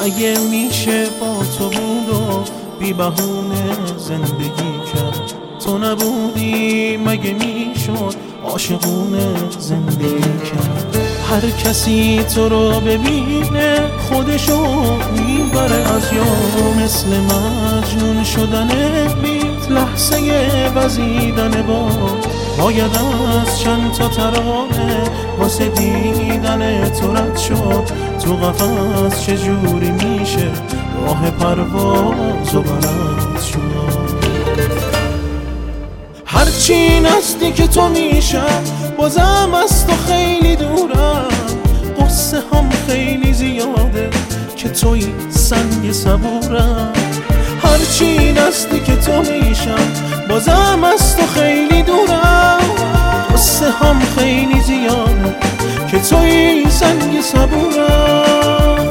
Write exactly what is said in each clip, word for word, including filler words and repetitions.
اگه میشه با تو بود و بی بهونه زندگی کرد، تو نبودی مگه میشد عاشقونه زندگی کرد. هر کسی تو رو ببینه خودشو میبره از یاد، مثل مجنون شدن بیت لحظه وزیدن باد. باید از چند تا ترانه واسه دیدن تو رد شد، تو قفس چجوری میشه راه پرواز و بلد شد. هرچی نزدیک تو میشم بازم از تو خیلی دورم، قصه هم خیلی زیاده که توی سنگ صبورم. هرچی نزدیک تو میشم بازم از تو خیلی دورم، قصه هم خیلی زیاده که توی سنگ صبورم.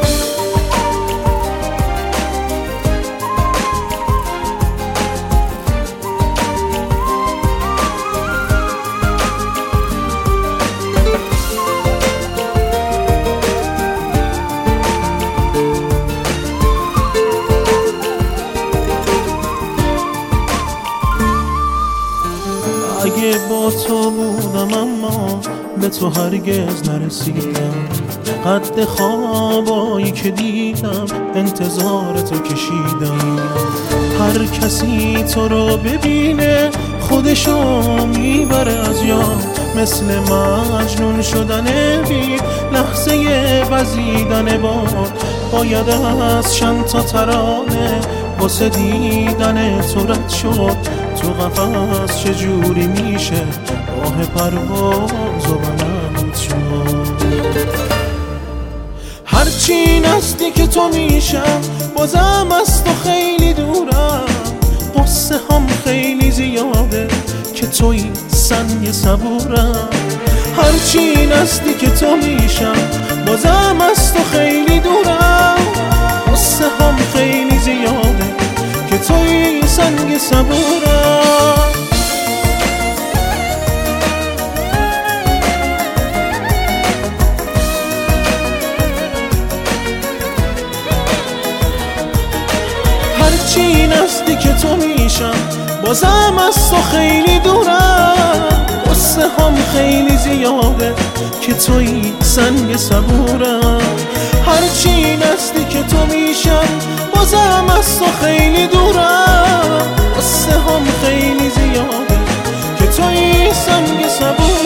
اگه با تو بودم اما به تو هرگز نرسیدم، قد خوابایی که دیدم انتظار تو کشیدم. هر کسی تو رو ببینه خودشو میبره از یاد، مثل مجنون شدن بی لحظه وزیدن باد. باید از چند تا ترانه واسه دیدن تو رد شد، تو قفس چجوری میشه راه پرواز و بلند شد. هرچی نزدیک تو میشم بازم از تو خیلی دورم، قصه هم خیلی زیاده که توی سنگ صبورم. هرچی نزدیک تو میشم بازم از تو خیلی دورم، قصه هم خیلی زیاده که توی سنگ صبورم. هرچی نزدیک تو میشم بازم از تو خیلی دورم، قصه هم خیلی زیاده که توی سنگ صبورم. هرچی نزدیک تو میشم بازم از تو خیلی دورم، قصه هم خیلی زیاده که توی سنگ صبورم.